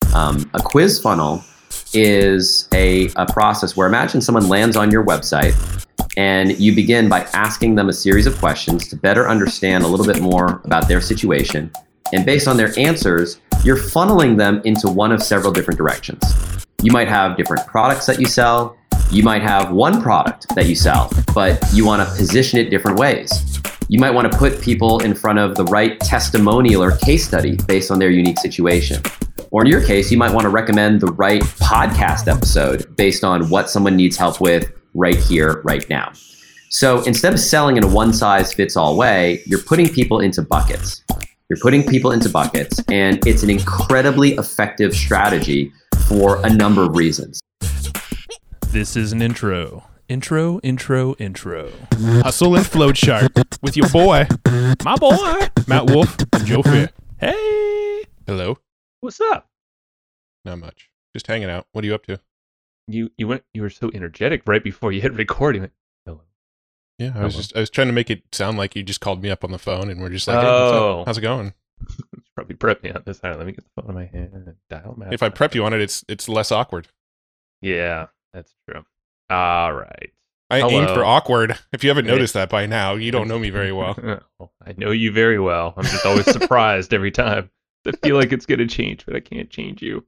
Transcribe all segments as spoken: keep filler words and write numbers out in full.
Um, a quiz funnel is a, a process where imagine someone lands on your website and you begin by asking them a series of questions to better understand a little bit more about their situation. And based on their answers, you're funneling them into one of several different directions. You might have different products that you sell. You might have one product that you sell, but you want to position it different ways. You might want to put people in front of the right testimonial or case study based on their unique situation. Or in your case, you might want to recommend the right podcast episode based on what someone needs help with right here, right now. So instead of selling in a one-size-fits-all way, you're putting people into buckets. You're putting people into buckets, and it's an incredibly effective strategy for a number of reasons. This is an intro. Intro, intro, intro. Hustle and Flow Chart with your boy, my boy, Matt Wolf and Joe Fair. Hey! Hello. What's up? Not much. Just hanging out. What are you up to? You you went. You were so energetic right before you hit record. You went, hello. Yeah, I was Hello. just I was trying to make it sound like you just called me up on the phone and we're just like, hey, Oh. what's up? How's it going? You probably prep me on this. All right, let me get the phone in my hand and dial Matt. If I prep you on it, it's it's less awkward. Yeah, that's true. All right. I Hello. aimed for awkward. If you haven't Yeah. noticed that by now, you don't know me very well. I know you very well. I'm just always surprised every time. I feel like it's gonna change, but I can't change you.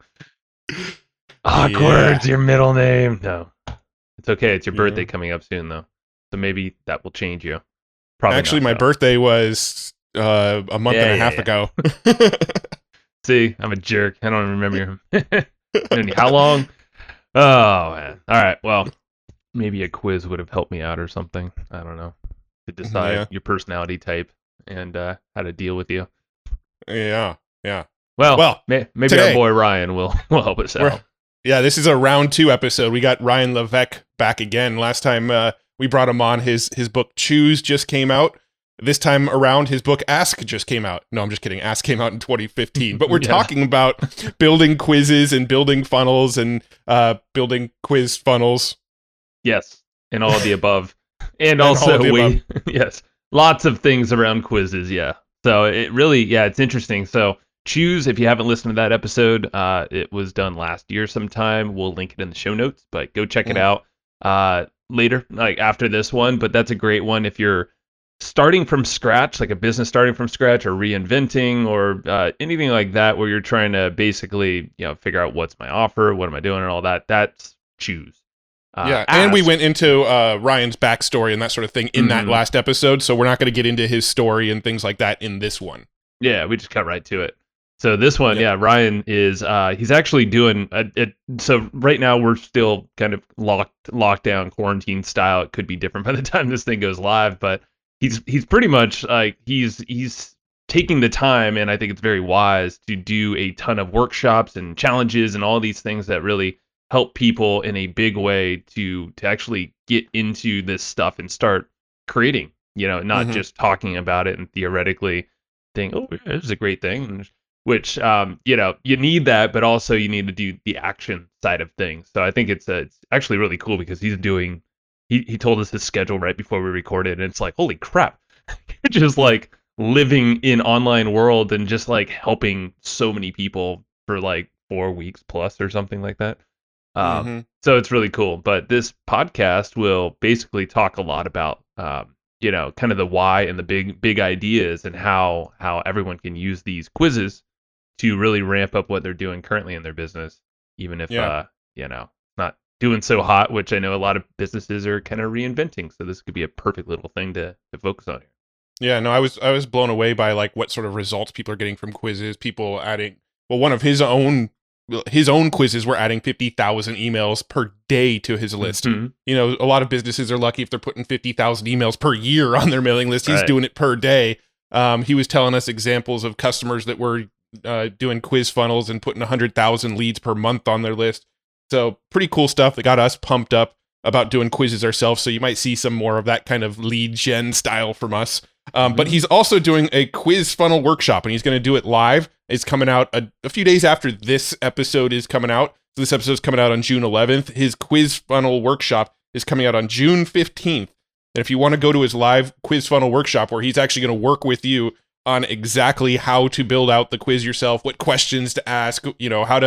Awkward's your middle name. No, it's okay. It's your birthday Yeah. coming up soon, though, so maybe that will change you. Probably Actually, not, my though. birthday was uh, a month Yeah, and a yeah, half yeah. ago. See, I'm a jerk. I don't remember him. How long? Oh man. All right. Well, maybe a quiz would have helped me out or something. I don't know, to decide Yeah. your personality type and uh, how to deal with you. yeah, yeah. Well, Well, may- maybe today- our boy Ryan will will help us We're- out. Yeah, this is a round two episode. We got Ryan Levesque back again. Last time uh, we brought him on, his his book Choose just came out. This time around, his book Ask just came out. No, I'm just kidding. Ask came out in twenty fifteen. But we're Yeah. talking about building quizzes and building funnels and uh, building quiz funnels. Yes, and all of the above, and, all also of the we yes, lots of things around quizzes. Yeah, so it really yeah, it's interesting. So Choose, if you haven't listened to that episode, uh, it was done last year sometime. We'll link it in the show notes, but go check it Mhm. out uh, later, like after this one. But that's a great one if you're starting from scratch, like a business starting from scratch, or reinventing, or uh, anything like that, where you're trying to basically you know figure out what's my offer, what am I doing, and all that. That's Choose. Uh, yeah, and we Ask. went into uh, Ryan's backstory and that sort of thing in that Mhm. last episode. So we're not going to get into his story and things like that in this one. Yeah, we just cut right to it. So this one, Yep. yeah, Ryan is uh he's actually doing a, it. So right now we're still kind of locked lockdown quarantine style. It could be different by the time this thing goes live, but he's he's pretty much like he's he's taking the time, and I think it's very wise to do a ton of workshops and challenges and all these things that really help people in a big way to to actually get into this stuff and start creating, you know, not Mhm. just talking about it and theoretically think, oh, yeah, this is a great thing, which, um, you know, you need that, but also you need to do the action side of things. So I think it's, uh, it's actually really cool because he's doing, he, he told us his schedule right before we recorded, and it's like, holy crap, you're just like living in online world and just like helping so many people for like four weeks plus or something like that. Um, Mhm. So it's really cool. But this podcast will basically talk a lot about, um, you know, kind of the why and the big, big ideas and how, how everyone can use these quizzes to really ramp up what they're doing currently in their business, even if, Yeah. uh, you know, not doing so hot, which I know a lot of businesses are kind of reinventing. So this could be a perfect little thing to, to focus on here. Yeah, no, I was I was blown away by like what sort of results people are getting from quizzes. People adding, well, one of his own his own quizzes were adding fifty thousand emails per day to his list. Mhm. You know, a lot of businesses are lucky if they're putting fifty thousand emails per year on their mailing list. He's Right. doing it per day. Um, he was telling us examples of customers that were uh, doing quiz funnels and putting one hundred thousand leads per month on their list. So pretty cool stuff that got us pumped up about doing quizzes ourselves. So you might see some more of that kind of lead gen style from us. Um, But Mhm. he's also doing a quiz funnel workshop, and he's going to do it live. It's coming out a, a few days after this episode is coming out. So this episode is coming out on June eleventh. His quiz funnel workshop is coming out on June fifteenth. And if you want to go to his live quiz funnel workshop, where he's actually going to work with you on exactly how to build out the quiz yourself, what questions to ask, you know, how to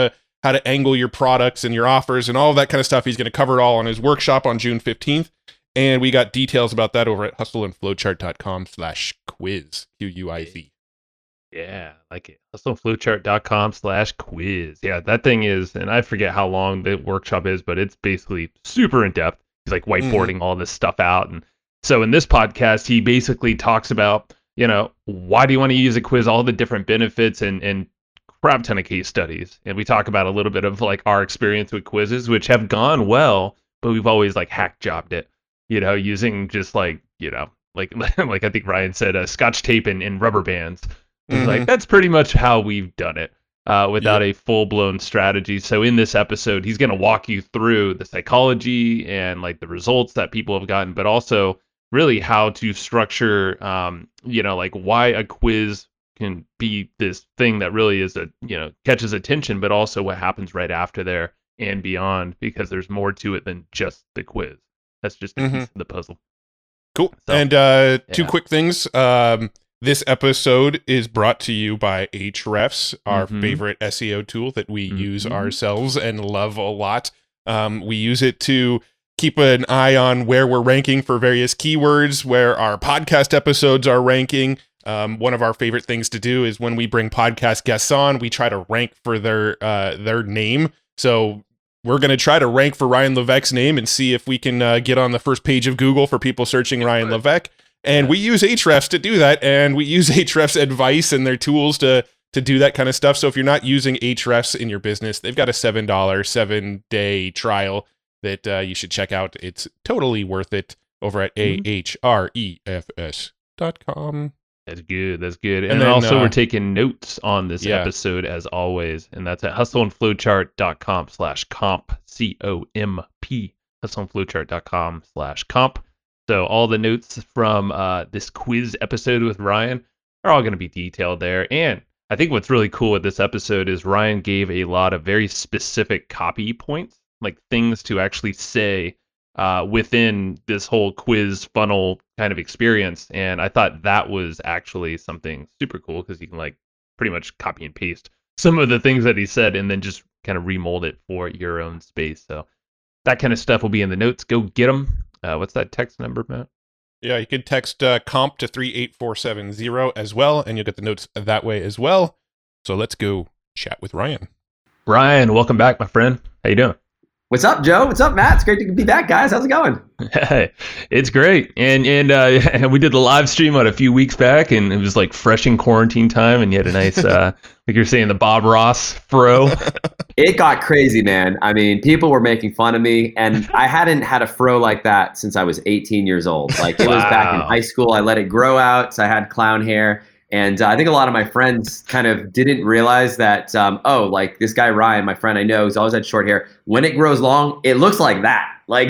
how to angle your products and your offers and all of that kind of stuff. He's going to cover it all on his workshop on June fifteenth. And we got details about that over at hustleandflowchart.com slash quiz, Q U I Z. Yeah, like it. hustleandflowchart.com slash quiz. Yeah, that thing is, and I forget how long the workshop is, but it's basically super in depth. He's like whiteboarding mm. all this stuff out. And so in this podcast, he basically talks about, you know, why do you want to use a quiz, all the different benefits and, and crap ton of case studies. And we talk about a little bit of like our experience with quizzes, which have gone well, but we've always like hack jobbed it, you know, using just like, you know, like, like I think Ryan said, uh, Scotch tape and, and rubber bands. Mm-hmm. Like that's pretty much how we've done it uh, without yep. a full-blown strategy. So in this episode, he's going to walk you through the psychology and like the results that people have gotten, but also really how to structure, um, you know, like why a quiz can be this thing that really is a, you know, catches attention, but also what happens right after there and beyond, because there's more to it than just the quiz. That's just a mm-hmm. piece of the puzzle. Cool. So, and uh, two yeah. quick things. Um, This episode is brought to you by Ahrefs, our mm-hmm. favorite S E O tool that we mm-hmm. use ourselves and love a lot. Um, we use it to keep an eye on where we're ranking for various keywords, where our podcast episodes are ranking. Um, one of our favorite things to do is when we bring podcast guests on, we try to rank for their uh, their name. So we're going to try to rank for Ryan Levesque's name and see if we can uh, get on the first page of Google for people searching Ryan Levesque. And we use Ahrefs to do that, and we use Ahrefs advice and their tools to to do that kind of stuff. So if you're not using Ahrefs in your business, they've got a seven dollars, seven-day trial that uh, you should check out. It's totally worth it over at mm-hmm. A H R E F S dot com. That's good. That's good. And, and then, also, uh, we're taking notes on this yeah. episode, as always, and that's at hustleandflowchart.com slash comp, C O M P, hustleandflowchart.com slash comp. So all the notes from uh, this quiz episode with Ryan are all going to be detailed there. And I think what's really cool with this episode is Ryan gave a lot of very specific copy points, like things to actually say uh, within this whole quiz funnel kind of experience. And I thought that was actually something super cool because you can like pretty much copy and paste some of the things that he said and then just kind of remold it for your own space. So that kind of stuff will be in the notes. Go get them. Uh, what's that text number, Matt? Yeah, you can text uh, comp to three eight four seven zero as well, and you'll get the notes that way as well. So let's go chat with Ryan. Ryan, welcome back, my friend. How you doing? What's up, Joe? What's up, Matt? It's great to be back, guys. How's it going? Hey, it's great. And and uh, we did the live stream what, a few weeks back, and it was like fresh in quarantine time, and you had a nice, uh, like you're saying, the Bob Ross fro. It got crazy, man. I mean, people were making fun of me, and I hadn't had a fro like that since I was eighteen years old. Like it wow. was back in high school. I let it grow out, so I had clown hair. And uh, I think a lot of my friends kind of didn't realize that, um, oh, like this guy Ryan, my friend I know, who's always had short hair. When it grows long, it looks like that. Like,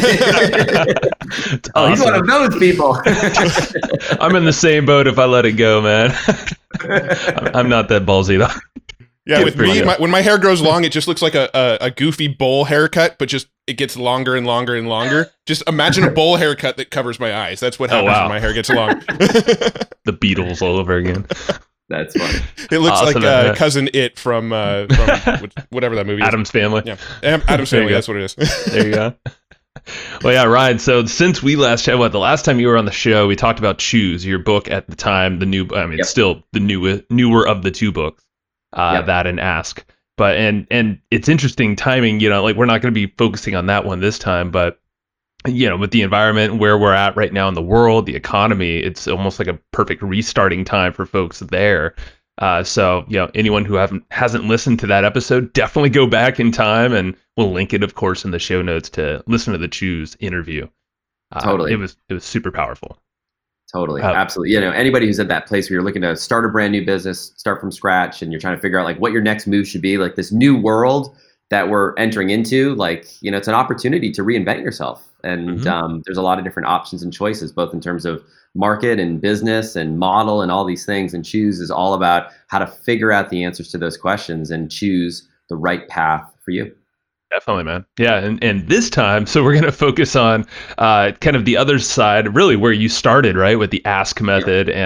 oh, awesome. He's one of those people. I'm in the same boat if I let it go, man. I'm not that ballsy, though. Yeah, with me, my, when my hair grows long, it just looks like a, a, a goofy bowl haircut, but just it gets longer and longer and longer. Just imagine a bowl haircut that covers my eyes. That's what happens oh, wow. when my hair gets long. The Beatles all over again. That's funny. It looks awesome, like uh, Cousin It from, uh, from whatever that movie is. Adam's Family. Yeah, Adam's Family, that's what it is. There you go. Well, yeah, Ryan, so since we last chatted, what, the last time you were on the show, we talked about Choose, your book at the time, the new, I mean, yep. it's still the new, newer of the two books. Uh, yep. That and Ask, but and and it's interesting timing. You know, like we're not going to be focusing on that one this time, but you know, with the environment where we're at right now in the world, the economy, it's almost like a perfect restarting time for folks there. Uh, so you know, anyone who haven't hasn't listened to that episode, definitely go back in time, and we'll link it, of course, in the show notes to listen to the Choose interview. Uh, totally, it was it was super powerful. Totally. Uh, Absolutely. You know, anybody who's at that place where you're looking to start a brand new business, start from scratch, and you're trying to figure out like what your next move should be, like this new world that we're entering into, like, you know, it's an opportunity to reinvent yourself. And mm-hmm. um, there's a lot of different options and choices, both in terms of market and business and model and all these things. And Choose is all about how to figure out the answers to those questions and choose the right path for you. Definitely, man. Yeah, and, and this time, so we're going to focus on uh, kind of the other side, really where you started, right, with the Ask method. Yeah. And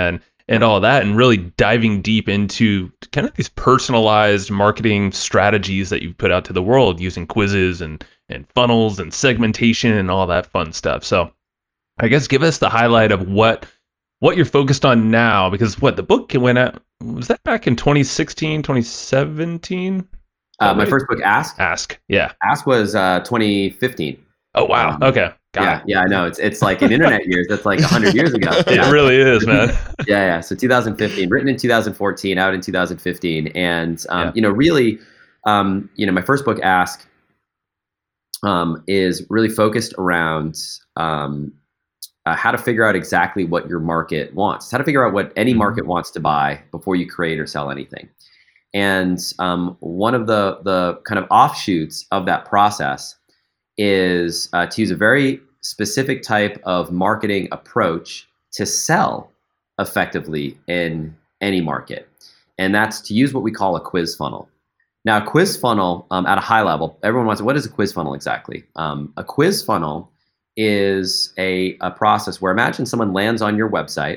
and all that, and really diving deep into kind of these personalized marketing strategies that you've put out to the world using quizzes and and funnels and segmentation and all that fun stuff. So I guess give us the highlight of what what you're focused on now, because what the book went out, was that back in twenty sixteen, twenty seventeen? Uh, my first book, Ask. Ask, yeah. Ask was uh, twenty fifteen. Oh wow. Um, okay. Got yeah, it. yeah, I know. It's it's like in internet years. That's like a hundred years ago. Yeah. It really is, man. yeah, yeah. So two thousand fifteen, written in two thousand fourteen, out in two thousand fifteen, and um, Yeah. you know, really, um, you know, my first book, Ask, um, is really focused around um, uh, how to figure out exactly what your market wants, how to figure out what any Mhm. market wants to buy before you create or sell anything. And um, one of the the kind of offshoots of that process is uh, to use a very specific type of marketing approach to sell effectively in any market. And that's to use what we call a quiz funnel. Now, a quiz funnel, um, at a high level, everyone wants, what is a quiz funnel exactly? Um, a quiz funnel is a, a process where, imagine someone lands on your website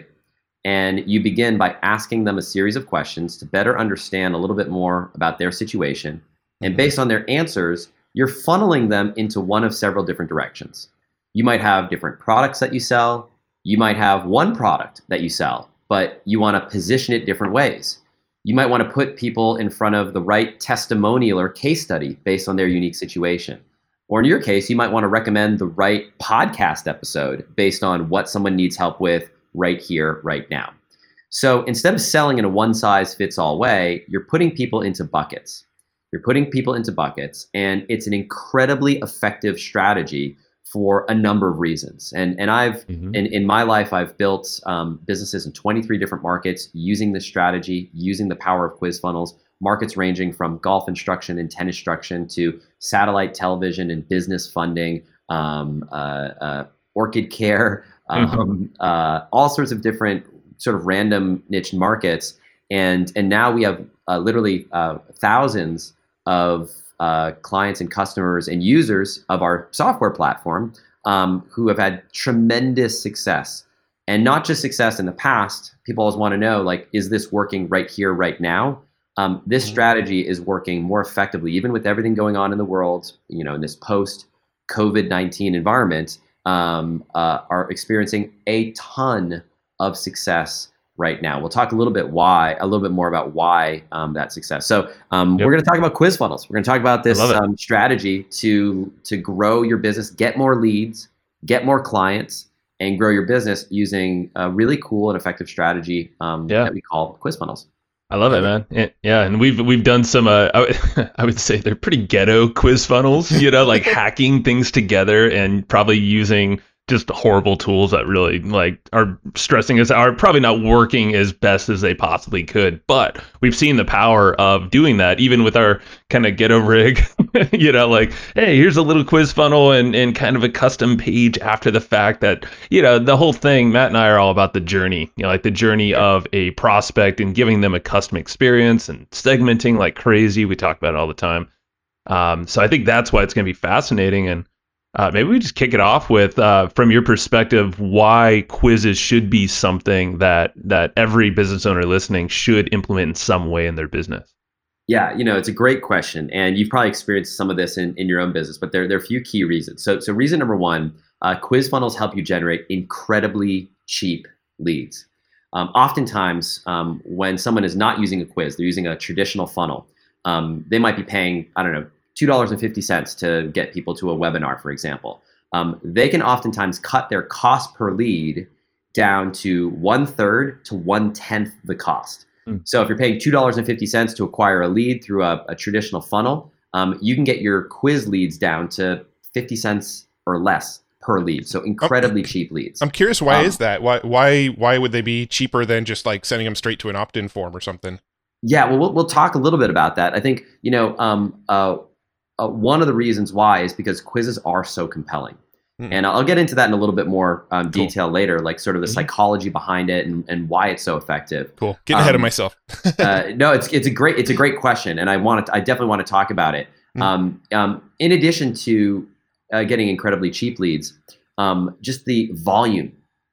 and you begin by asking them a series of questions to better understand a little bit more about their situation. And based on their answers, you're funneling them into one of several different directions. You might have different products that you sell. You might have one product that you sell, but you want to position it different ways. You might want to put people in front of the right testimonial or case study based on their unique situation. Or in your case, you might want to recommend the right podcast episode based on what someone needs help with right here, right now. So instead of selling in a one-size-fits-all way, you're putting people into buckets. You're putting people into buckets, and it's an incredibly effective strategy for a number of reasons. And and I've Mhm. in, in my life, I've built um, businesses in twenty-three different markets using this strategy, using the power of quiz funnels. Markets ranging from golf instruction and tennis instruction to satellite television and business funding, um, uh, uh, orchid care, um, uh, all sorts of different sort of random niche markets. And and now we have uh, literally uh, thousands of uh, clients and customers and users of our software platform um, who have had tremendous success. And not just success in the past. People always want to know, like, is this working right here, right now? Um, this strategy is working more effectively, even with everything going on in the world, you know, in this post-COVID nineteen environment, um, uh, are experiencing a ton of success right now. We'll talk a little bit why, a little bit more about why um, that success. So um, Yep. we're going to talk about quiz funnels. We're going to talk about this I love it. um, strategy to to grow your business, get more leads, get more clients, and grow your business using a really cool and effective strategy um, Yeah. that we call quiz funnels. I love it, man. Yeah, yeah, and we've we've done some. Uh, I, would, I would say they're pretty ghetto quiz funnels. You know, like hacking things together and probably using just horrible tools that really like are stressing us, are probably not working as best as they possibly could. But we've seen the power of doing that, even with our kind of ghetto rig. You know, like, hey, here's a little quiz funnel and, and kind of a custom page after the fact that, you know, the whole thing, Matt and I are all about the journey, you know, like the journey of a prospect and giving them a custom experience and segmenting like crazy. We talk about it all the time. Um, so I think that's why it's going to be fascinating. And uh, maybe we just kick it off with, uh, from your perspective, why quizzes should be something that that every business owner listening should implement in some way in their business. Yeah, you know, it's a great question, and you've probably experienced some of this in, in your own business, but there, there are a few key reasons. So, so reason number one, uh, quiz funnels help you generate incredibly cheap leads. Um, oftentimes, um, when someone is not using a quiz, they're using a traditional funnel. Um, they might be paying, I don't know, two dollars and fifty cents to get people to a webinar, for example. Um, they can oftentimes cut their cost per lead down to one third to one tenth the cost. So if you're paying two dollars and fifty cents to acquire a lead through a, a traditional funnel, um, you can get your quiz leads down to fifty cents or less per lead. So incredibly Okay. cheap leads. I'm curious, why Um, is that? Why why why would they be cheaper than just like sending them straight to an opt-in form or something? Yeah, well, we'll, we'll talk a little bit about that. I think, you know, um, uh, uh, one of the reasons why is because quizzes are so compelling. Hmm. And I'll get into that in a little bit more um, Cool. detail later, like sort of the Mhm. psychology behind it and, and why it's so effective. Cool. Getting ahead of Um, myself. uh, no, it's it's a great it's a great question, and I want to I definitely want to talk about it. Mm. Um, um, in addition to uh, getting incredibly cheap leads, um, just the volume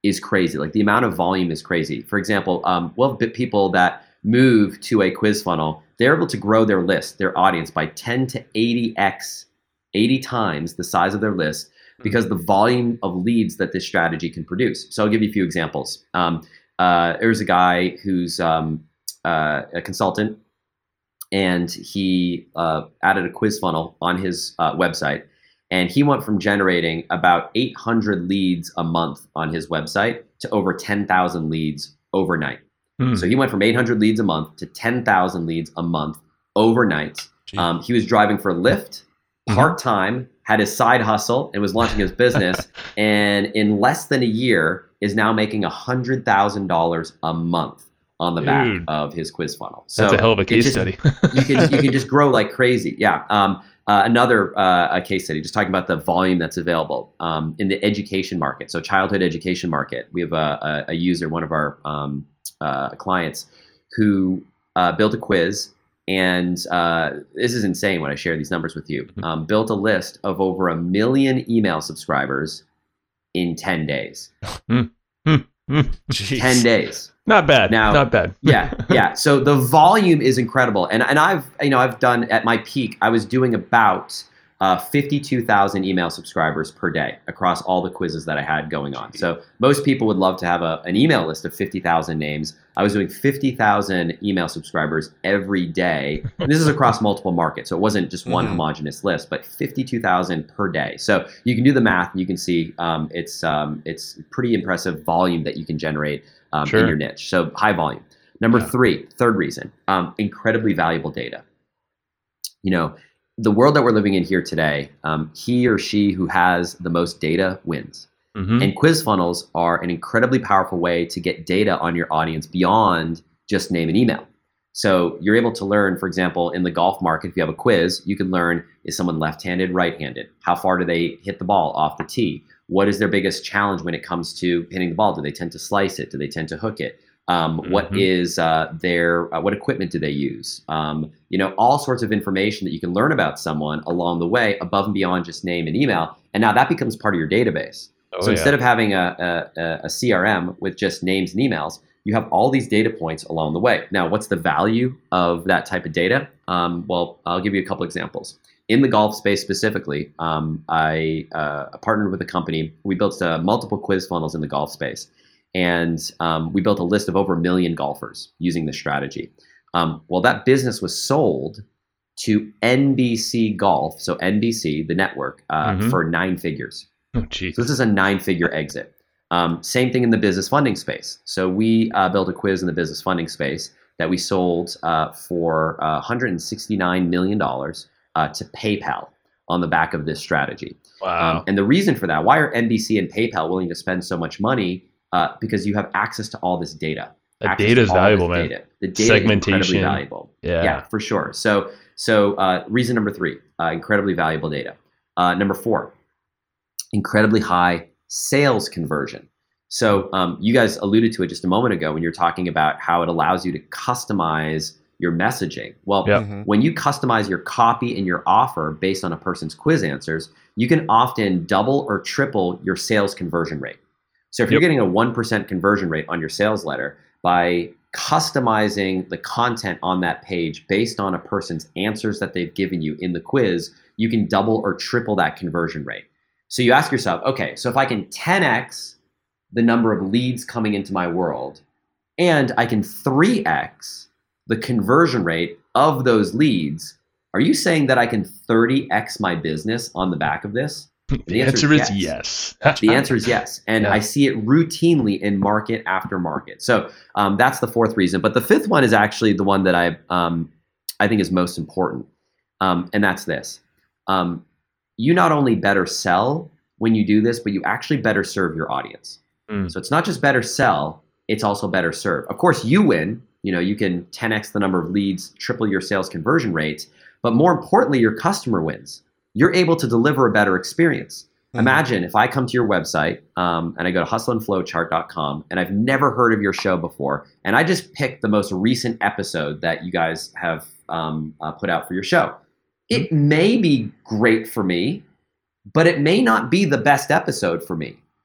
is crazy. Like the amount of volume is crazy. For example, um, we'll have people that move to a quiz funnel. They're able to grow their list, their audience by ten to eighty x, eighty times the size of their list because the volume of leads that this strategy can produce. So I'll give you a few examples. Um, uh, there's a guy who's um, uh, a consultant, and he uh, added a quiz funnel on his uh, website. And he went from generating about eight hundred leads a month on his website to over ten thousand leads overnight. Mm. So he went from eight hundred leads a month to ten thousand leads a month overnight. Um, he was driving for Lyft part-time, had his side hustle, and was launching his business. And in less than a year is now making one hundred thousand dollars a month on the Dude. back of his quiz funnel. So that's a hell of a case just, study. you can you can just grow like crazy. Yeah. Um, uh, another uh, a case study, just talking about the volume that's available um, in the education market. So childhood education market. We have a, a, a user, one of our um, uh, clients, who uh, built a quiz. And uh, this is insane when I share these numbers with you. Um, built a list of over a million email subscribers in ten days. ten days. Not bad. Now, not bad. yeah, yeah. So the volume is incredible, and and I've you know I've done at my peak. I was doing about uh, fifty-two thousand email subscribers per day across all the quizzes that I had going on. So most people would love to have a, an email list of fifty thousand names. I was doing fifty thousand email subscribers every day. And this is across multiple markets. So it wasn't just one mm-hmm. homogenous list, but fifty-two thousand per day. So you can do the math and you can see um, it's um, it's pretty impressive volume that you can generate um, sure. in your niche. So high volume. Number yeah. three, third reason, um, incredibly valuable data. You know, the world that we're living in here today, um, he or she who has the most data wins. Mm-hmm. And quiz funnels are an incredibly powerful way to get data on your audience beyond just name and email. So you're able to learn, for example, in the golf market, if you have a quiz, you can learn, is someone left-handed, right-handed? How far do they hit the ball off the tee? What is their biggest challenge when it comes to hitting the ball? Do they tend to slice it? Do they tend to hook it? Um, mm-hmm. What is uh, their, uh, what equipment do they use? Um, you know, all sorts of information that you can learn about someone along the way, above and beyond just name and email. And now that becomes part of your database. Oh, so yeah. instead of having a, a, a C R M with just names and emails, you have all these data points along the way. Now, what's the value of that type of data? Um, well, I'll give you a couple examples. In the golf space specifically, um, I uh, partnered with a company. We built uh, multiple quiz funnels in the golf space. And um, we built a list of over a million golfers using this strategy. Um, well, that business was sold to N B C Golf, so N B C, the network, uh, mm-hmm. for nine figures. Oh, geez. So this is a nine-figure exit. Um, same thing in the business funding space. So we uh, built a quiz in the business funding space that we sold uh, for uh, one hundred sixty-nine million dollars uh, to PayPal on the back of this strategy. Wow. Um, and the reason for that, why are N B C and PayPal willing to spend so much money? Uh, because you have access to all this data. The data is valuable, man. Data. The data Segmentation. is incredibly valuable. Yeah. Yeah, for sure. So, so uh, reason number three, uh, incredibly valuable data. Uh, number four, incredibly high sales conversion. So um, you guys alluded to it just a moment ago when you're talking about how it allows you to customize your messaging. Well, yep. mm-hmm. when you customize your copy and your offer based on a person's quiz answers, you can often double or triple your sales conversion rate. So if yep. you're getting a one percent conversion rate on your sales letter by customizing the content on that page based on a person's answers that they've given you in the quiz, you can double or triple that conversion rate. So you ask yourself, okay, so if I can ten x the number of leads coming into my world, and I can three x the conversion rate of those leads, are you saying that I can thirty x my business on the back of this? The, the answer, answer is yes. yes. The answer is yes. And yeah. I see it routinely in market after market. So um, that's the fourth reason. But the fifth one is actually the one that I um, I think is most important. Um, and that's this. Um, you not only better sell when you do this, but you actually better serve your audience. Mm. So it's not just better sell, it's also better serve. Of course, you win. You know, you can ten x the number of leads, triple your sales conversion rates. But more importantly, your customer wins. You're able to deliver a better experience. Mm-hmm. Imagine if I come to your website um, and I go to hustle and flowchart dot com and I've never heard of your show before, and I just picked the most recent episode that you guys have um, uh, put out for your show. It may be great for me, but it may not be the best episode for me.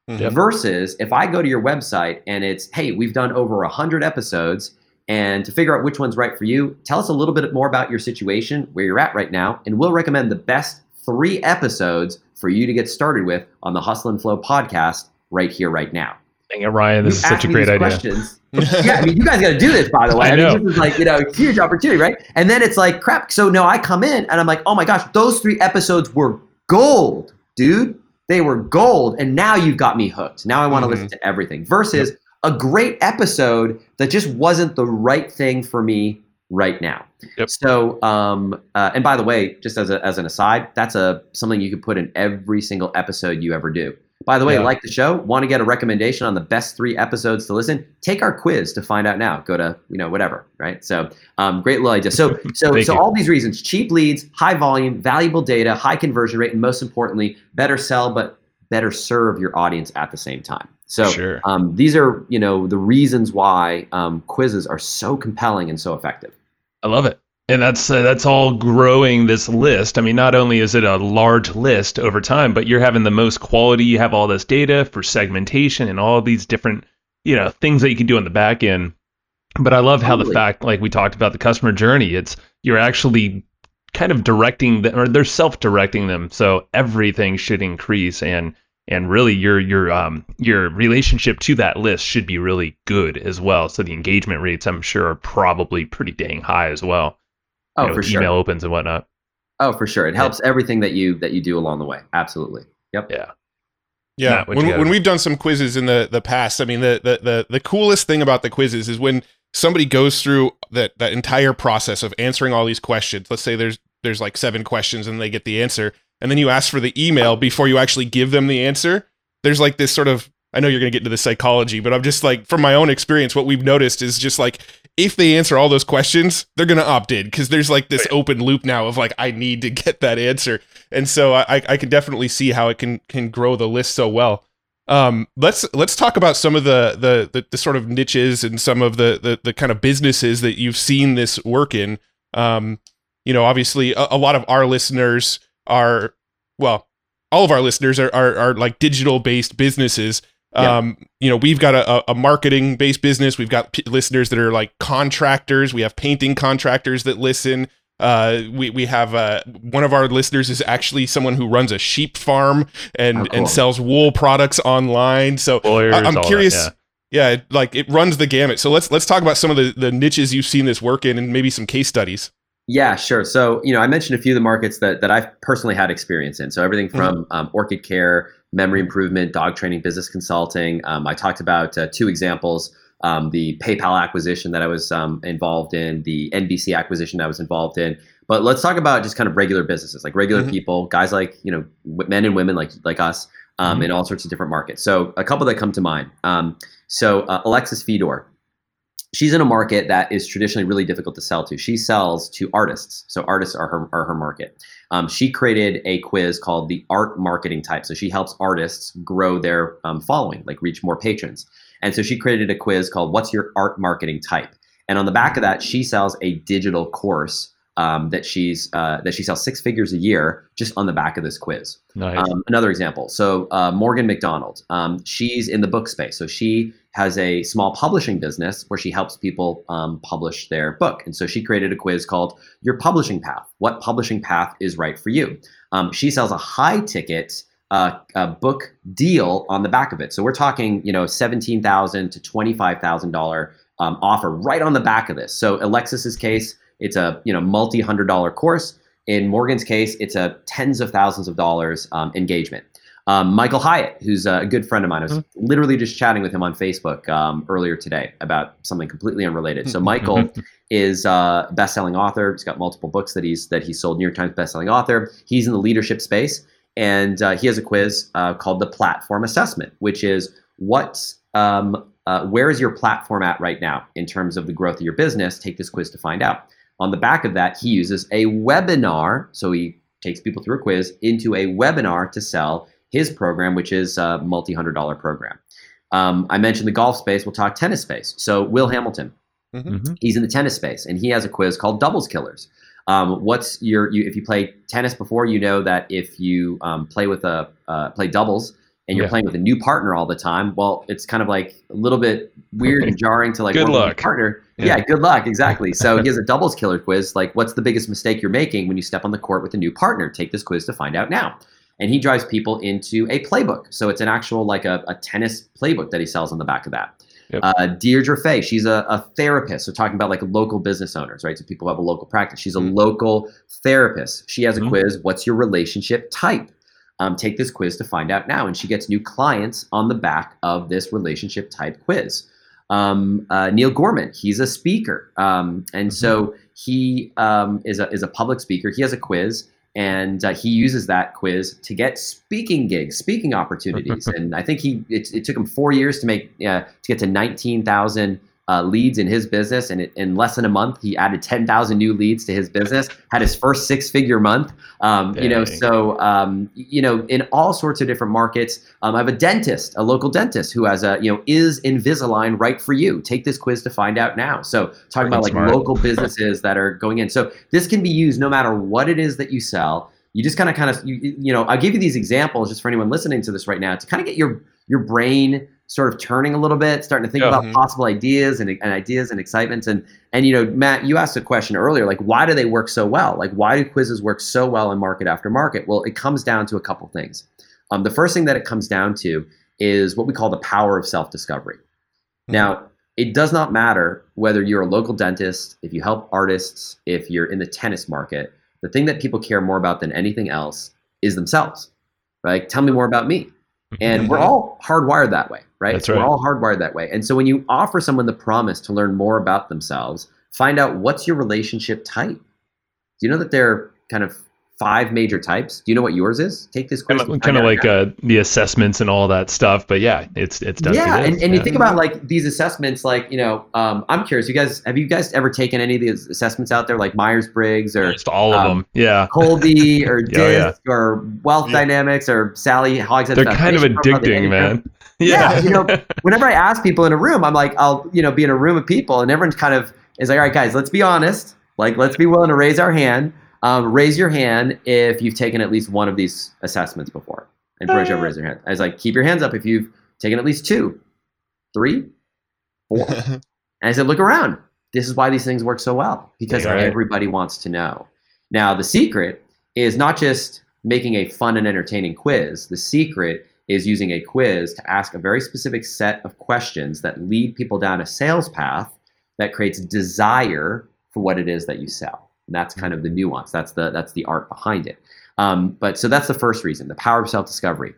Mhm. Versus if I go to your website and it's, hey, we've done over one hundred episodes, and to figure out which one's right for you, tell us a little bit more about your situation, where you're at right now, and we'll recommend the best three episodes for you to get started with on the Hustle and Flow podcast right here, right now. Dang it, Ryan, this You is such ask a me great these idea. questions. Yeah, I mean, you guys got to do this, by the way. I I, know. mean, this is like, you know, a huge opportunity, right? And then it's like, crap. So now I come in and I'm like, oh my gosh, those three episodes were gold, dude. They were gold. And now you've got me hooked. Now I want to Mhm. listen to everything. Versus a great episode that just wasn't the right thing for me right now. Yep. So, um, uh, and by the way, just as a, as an aside, that's a something you could put in every single episode you ever do. By the way, Yeah. like the show, want to get a recommendation on the best three episodes to listen? Take our quiz to find out now. Go to, you know, whatever, right? So, um, great little idea. So, so, Thank so you. all these reasons: cheap leads, high volume, valuable data, high conversion rate, and most importantly, better sell, but better serve your audience at the same time. So, Sure. um, these are, you know, the reasons why um, quizzes are so compelling and so effective. I love it. And that's uh, that's all growing this list. I mean, not only is it a large list over time, but you're having the most quality. You have all this data for segmentation and all these different, you know, things that you can do on the back end. But I love how the Totally. fact, like we talked about the customer journey, it's you're actually kind of directing them, or they're self-directing them. So everything should increase, and and really your your um your relationship to that list should be really good as well. So the engagement rates, I'm sure, are probably pretty dang high as well. Oh, you know, for with sure. email opens and whatnot. Oh, for sure. It helps everything that you that you do along the way. Absolutely. Yep. Yeah. Yeah, Matt, what you when, got? when we've done some quizzes in the, the past, I mean, the, the, the, the coolest thing about the quizzes is when somebody goes through that, that entire process of answering all these questions. Let's say there's there's like seven questions and they get the answer, and then you ask for the email before you actually give them the answer. There's like this sort of, I know you're going to get into the psychology, but I'm just like, from my own experience, what we've noticed is just like, if they answer all those questions, they're going to opt in, because there's like this open loop now of like, I need to get that answer. And so I, I can definitely see how it can can grow the list so well. Um, let's let's talk about some of the the the, the sort of niches and some of the, the the kind of businesses that you've seen this work in. Um, you know, obviously, a, a lot of our listeners are, well, all of our listeners are are, are like digital based businesses. Yeah. Um, you know, we've got a, a marketing based business. We've got p- listeners that are like contractors. We have painting contractors that listen. Uh, we we have uh, one of our listeners is actually someone who runs a sheep farm and Oh, cool. and sells wool products online. So Lawyers, I- I'm all that, curious. yeah. Yeah, it, like it runs the gamut. So let's let's talk about some of the, the niches you've seen this work in, and maybe some case studies. Yeah, sure. So, you know, I mentioned a few of the markets that, that I've personally had experience in. So everything from um, orchid care, memory improvement, dog training, business consulting. Um, I talked about uh, two examples, um, the PayPal acquisition that I was um, involved in, the N B C acquisition that I was involved in. But let's talk about just kind of regular businesses, like regular Mhm. people, guys like, you know, w- men and women like like us um, Mhm. in all sorts of different markets. So a couple that come to mind. Um, so uh, Alexis Fedor. She's in a market that is traditionally really difficult to sell to. She sells to artists. So artists are her, are her market. Um, she created a quiz called the Art Marketing Type. So she helps artists grow their um, following, like reach more patrons. And so she created a quiz called What's Your Art Marketing Type? And on the back of that, she sells a digital course um, that she's uh, that she sells six figures a year just on the back of this quiz. Nice. Um, another example. So uh, Morgan McDonald, um, she's in the book space. So she has a small publishing business where she helps people um, publish their book. And so she created a quiz called Your Publishing Path. What publishing path is right for you? Um, she sells a high ticket uh, a book deal on the back of it. So we're talking, you know, seventeen thousand dollars to twenty-five thousand dollars um, offer right on the back of this. So Alexis's case, it's a, you know, multi-hundred dollar course. In Morgan's case, it's a tens of thousands of dollars um, engagement. Um, Michael Hyatt, who's a good friend of mine, I was Mm-hmm. literally just chatting with him on Facebook um, earlier today about something completely unrelated. So Michael is a best-selling author. He's got multiple books that he's that he sold. New York Times best-selling author. He's in the leadership space, and uh, he has a quiz uh, called the Platform Assessment, which is what um, uh, where is your platform at right now in terms of the growth of your business? Take this quiz to find out. On the back of that, he uses a webinar. So he takes people through a quiz into a webinar to sell his program, which is a multi-hundred dollar program. Um, I mentioned the golf space. We'll talk tennis space. So Will Hamilton, Mhm. he's in the tennis space, and he has a quiz called Doubles Killers. Um, what's your you, if you play tennis before, you know that if you um, play with a uh, play doubles, and you're Yeah. playing with a new partner all the time, well, it's kind of like a little bit weird and jarring to like Good work with a luck. partner. Yeah. Yeah, good luck. Exactly. So he has a doubles killer quiz. Like, what's the biggest mistake you're making when you step on the court with a new partner? Take this quiz to find out now. And he drives people into a playbook. So it's an actual like a, a tennis playbook that he sells on the back of that. Yep. Uh, Deirdre Fay, she's a, a therapist. So talking about like local business owners, right? So people who have a local practice. She's a Mhm. local therapist. She has a Mhm. quiz. What's your relationship type? Um, take this quiz to find out now. And she gets new clients on the back of this relationship type quiz. Um, uh, Neil Gorman, he's a speaker. Um, and so he um, is a is a public speaker. He has a quiz, and uh, he uses that quiz to get speaking gigs, speaking opportunities. And I think he it, it took him four years to make uh, to get to nineteen thousand uh, leads in his business, and it, in less than a month, he added ten thousand new leads to his business. Had his first six-figure month. Um, you know, Dang. so um, you know, in all sorts of different markets. Um, I have a dentist, a local dentist, who has a you know, is Invisalign right for you? Take this quiz to find out now. So talking about That's like smart. local businesses that are going in. So this can be used no matter what it is that you sell. You just kind of, kind of, you, you know, I'll give you these examples just for anyone listening to this right now to kind of get your your brain sort of turning a little bit, starting to think Yeah. about Mhm. possible ideas and, and ideas and excitements. And and you know, Matt, you asked a question earlier, like why do they work so well? Like why do quizzes work so well in market after market? Well, it comes down to a couple things. Um, the first thing that it comes down to is what we call the power of self-discovery. Now, it does not matter whether you're a local dentist, if you help artists, if you're in the tennis market. The thing that people care more about than anything else is themselves, right? Tell me more about me. And we're all hardwired that way, right? That's So right. We're all hardwired that way. And so when you offer someone the promise to learn more about themselves, find out what's your relationship type. Do you know that there are kind of five major types? Do you know what yours is? Take this quiz. Kind and of, find kind of out like now. uh, the assessments and all that stuff, but yeah, it's it's done. Yeah, for this. and, and you Yeah. think about like these assessments, like, you know, um, I'm curious, you guys, have you guys ever taken any of these assessments out there, like Myers-Briggs or Almost all of um, them. Yeah, Colby or Yeah, yeah. DISC or Wealth Yeah. Dynamics or Sally Hogshead? they're kind of Foundation Profile, the addicting, Enneagram? man. Yeah, you know, whenever I ask people in a room, I'm like, I'll, you know, be in a room of people and everyone's kind of is like, all right, guys, let's be honest. Like, let's be willing to raise our hand. Um, raise your hand if you've taken at least one of these assessments before. And Brojo, raise your hand. I was like, keep your hands up if you've taken at least two, three, four. And I said, look around. This is why these things work so well, because Yeah, right. everybody wants to know. Now, the secret is not just making a fun and entertaining quiz. The secret is using a quiz to ask a very specific set of questions that lead people down a sales path that creates desire for what it is that you sell. And that's kind of the nuance. That's the that's the art behind it. Um, but so that's the first reason, the power of self-discovery.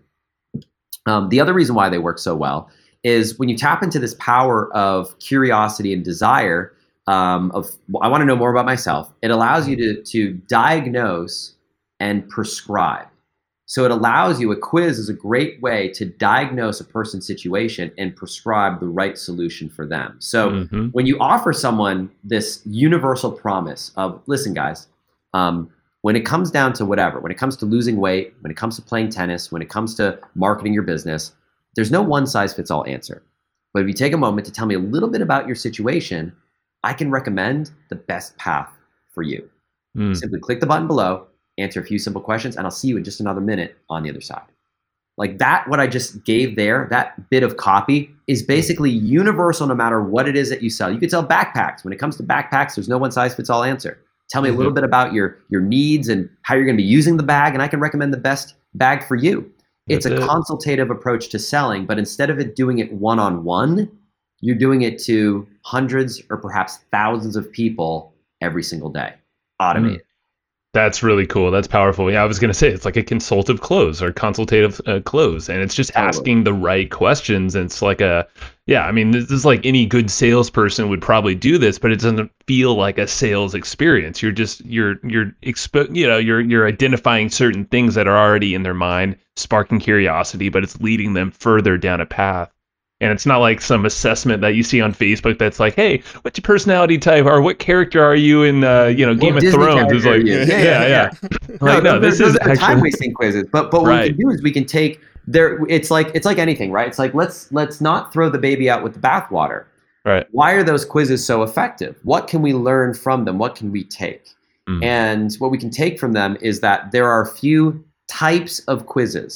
Um, the other reason why they work so well is when you tap into this power of curiosity and desire um, of, I want to know more about myself, it allows you to, to diagnose and prescribe. So it allows you, a quiz is a great way to diagnose a person's situation and prescribe the right solution for them. So Mhm. when you offer someone this universal promise of, listen, guys, um, when it comes down to whatever, when it comes to losing weight, when it comes to playing tennis, when it comes to marketing your business, there's no one size fits all answer. But if you take a moment to tell me a little bit about your situation, I can recommend the best path for you. Mm. Simply click the button below, answer a few simple questions, and I'll see you in just another minute on the other side. Like that, what I just gave there, that bit of copy is basically universal no matter what it is that you sell. You could sell backpacks. When it comes to backpacks, there's no one size fits all answer. Tell me a little bit about your, your needs and how you're going to be using the bag, and I can recommend the best bag for you. It's That's a it. consultative approach to selling, but instead of it doing it one-on-one, you're doing it to hundreds or perhaps thousands of people every single day. Automated. That's really cool. That's powerful. Yeah, I was going to say it's like a consultative close or consultative uh, close, and it's just Totally. asking the right questions. And it's like a, yeah, I mean, this is like any good salesperson would probably do this, but it doesn't feel like a sales experience. You're just you're you're expo- you know you're you're identifying certain things that are already in their mind, sparking curiosity, but it's leading them further down a path. And it's not like some assessment that you see on Facebook that's like, hey, what's your personality type, or what character are you in, uh, you know, Game What of Disney Thrones? It's character are like, you? yeah, Yeah, yeah, yeah, yeah. Like, no, those this are, is those are time actually wasting quizzes. But but what Right. we can do is we can take there. It's like it's like anything, right? It's like let's let's not throw the baby out with the bathwater. right. Why are those quizzes so effective? What can we learn from them? What can we take? Mm. And what we can take from them is that there are a few types of quizzes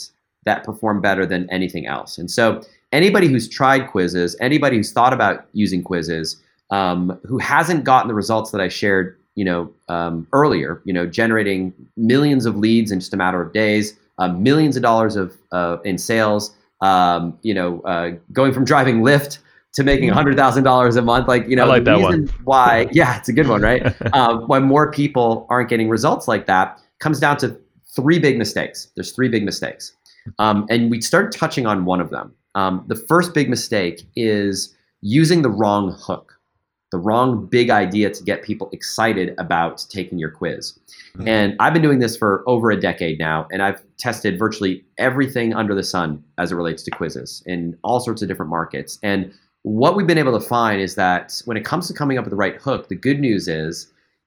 that perform better than anything else. And so anybody who's tried quizzes, anybody who's thought about using quizzes, um, who hasn't gotten the results that I shared, you know, um, earlier, you know, generating millions of leads in just a matter of days, uh, millions of dollars of uh, in sales, um, you know, uh, going from driving Lyft to making one hundred thousand dollars a month. Like, you know, I like the that reason one. why, yeah, it's a good one, right? um, why more people aren't getting results like that comes down to three big mistakes. There's three big mistakes. Um, and we start touching on one of them. Um, the first big mistake is using the wrong hook, the wrong big idea to get people excited about taking your quiz. Mm-hmm. And I've been doing this for over a decade now, and I've tested virtually everything under the sun as it relates to quizzes in all sorts of different markets. And what we've been able to find is that when it comes to coming up with the right hook, the good news is,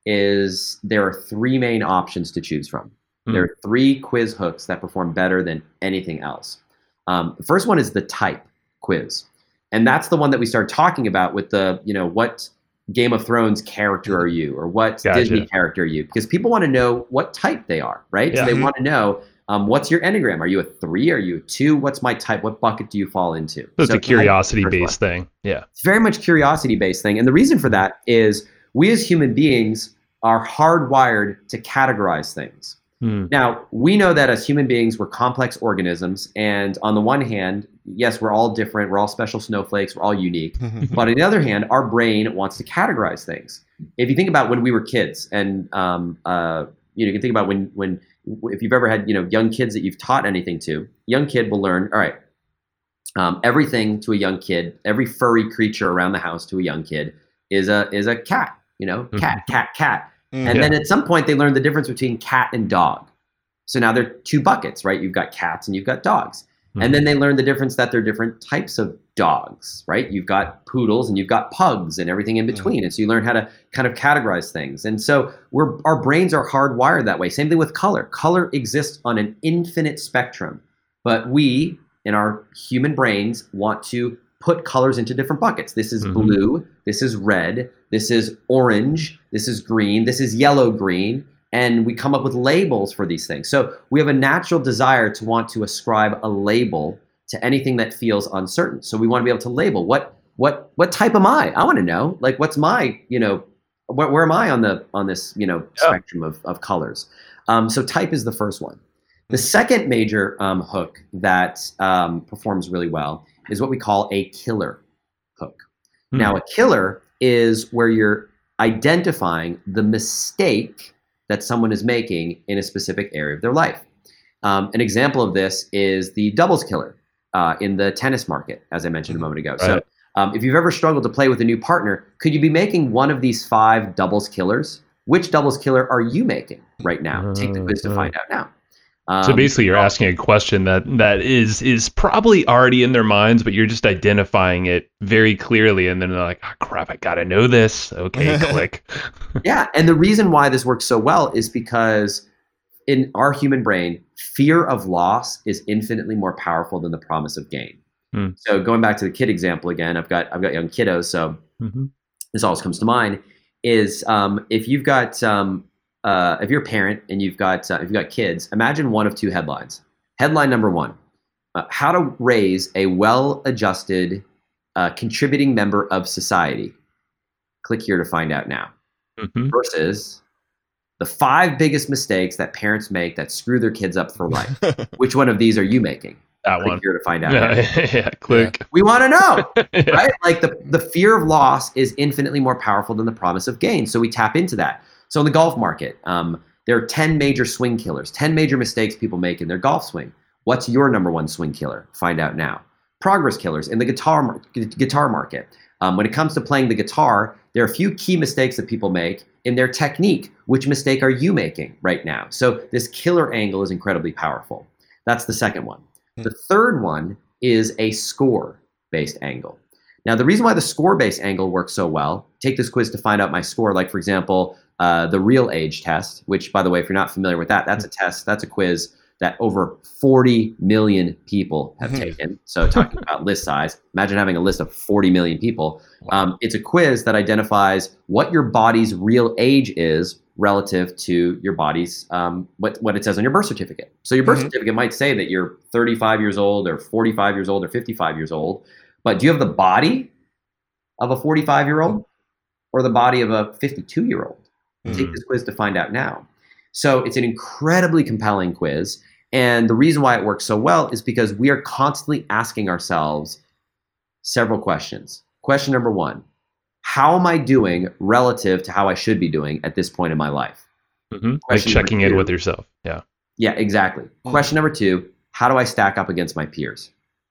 is there are three main options to choose from. Mm-hmm. There are three quiz hooks that perform better than anything else. Um, the first one is the type quiz. And that's the one that we started talking about with the, you know, what Game of Thrones character are you, or what Gotcha. Disney character are you? Because people want to know what type they are, right? Yeah. So they want to know, um, what's your Enneagram? Are you a three? Are you a two? What's my type? What bucket do you fall into? So it's so a curiosity-based thing. Yeah. It's very much curiosity-based thing. And the reason for that is we as human beings are hardwired to categorize things. Hmm. Now, we know that as human beings, we're complex organisms. And on the one hand, yes, we're all different. We're all special snowflakes. We're all unique. But on the other hand, our brain wants to categorize things. If you think about when we were kids, and um, uh, you know, you can think about when, when, if you've ever had, you know, young kids that you've taught anything to, young kid will learn, all right, um, everything to a young kid, every furry creature around the house to a young kid is a is a cat, you know, cat, cat, cat. And yeah. then at some point they learn the difference between cat and dog. So now they're two buckets, right? You've got cats and you've got dogs. Mm-hmm. And then they learn the difference that they're different types of dogs, right? You've got poodles and you've got pugs and everything in between. Mm-hmm. And so you learn how to kind of categorize things. And so we're our brains are hardwired that way. Same thing with color. Color exists on an infinite spectrum. But we, in our human brains, want to put colors into different buckets. This is mm-hmm. blue, this is red, this is orange, this is green, this is yellow green, and we come up with labels for these things. So we have a natural desire to want to ascribe a label to anything that feels uncertain. So we want to be able to label what what what type am I? I want to know, like, what's my, you know, where, where am I on the on this, you know, yeah. spectrum of, of colors? Um, so type is the first one. The second major um, hook that um, performs really well is what we call a killer hook. Hmm. Now, a killer is where you're identifying the mistake that someone is making in a specific area of their life. Um, an example of this is the doubles killer uh, in the tennis market, as I mentioned a moment ago. Right. So um, if you've ever struggled to play with a new partner, could you be making one of these five doubles killers? Which doubles killer are you making right now? Uh, Take the quiz to find out now. Um, so basically you're asking a question that that is is probably already in their minds, but you're just identifying it very clearly, and then they're like, oh crap, I gotta know this. Okay, click. Yeah, and the reason why this works so well is because in our human brain, fear of loss is infinitely more powerful than the promise of gain. Hmm. So going back to the kid example again, I've got I've got young kiddos, so mm-hmm. this always comes to mind, is um, if you've got um, Uh, if you're a parent and you've got uh, if you've got kids, imagine one of two headlines. Headline number one: uh, how to raise a well-adjusted, uh, contributing member of society. Click here to find out now. Mm-hmm. Versus the five biggest mistakes that parents make that screw their kids up for life. Which one of these are you making? That click one. Here to find out. Yeah, yeah click. We want to know, yeah. right? Like the the fear of loss is infinitely more powerful than the promise of gain. So we tap into that. So in the golf market, um, there are ten major swing killers, ten major mistakes people make in their golf swing. What's your number one swing killer? Find out now. Progress killers in the guitar mar- guitar market. Um, when it comes to playing the guitar, there are a few key mistakes that people make in their technique. Which mistake are you making right now? So this killer angle is incredibly powerful. That's the second one. Mm-hmm. The third one is a score-based angle. Now, the reason why the score-based angle works so well, take this quiz to find out my score, like, for example, Uh, the Real Age test, which, by the way, if you're not familiar with that, that's a test, that's a quiz that over forty million people have mm-hmm. taken. So talking about list size, imagine having a list of forty million people. Um, it's a quiz that identifies what your body's real age is relative to your body's um, what what it says on your birth certificate. So your birth Mhm. certificate might say that you're thirty-five years old or forty-five years old or fifty-five years old, but do you have the body of a forty-five year old or the body of a fifty-two year old? Take Mm. this quiz to find out now. So it's an incredibly compelling quiz. And the reason why it works so well is because we are constantly asking ourselves several questions. Question number one, how am I doing relative to how I should be doing at this point in my life? hmm Like Question number checking in two. with yourself. Yeah. Yeah, exactly. Mm. Question number two, how do I stack up against my peers?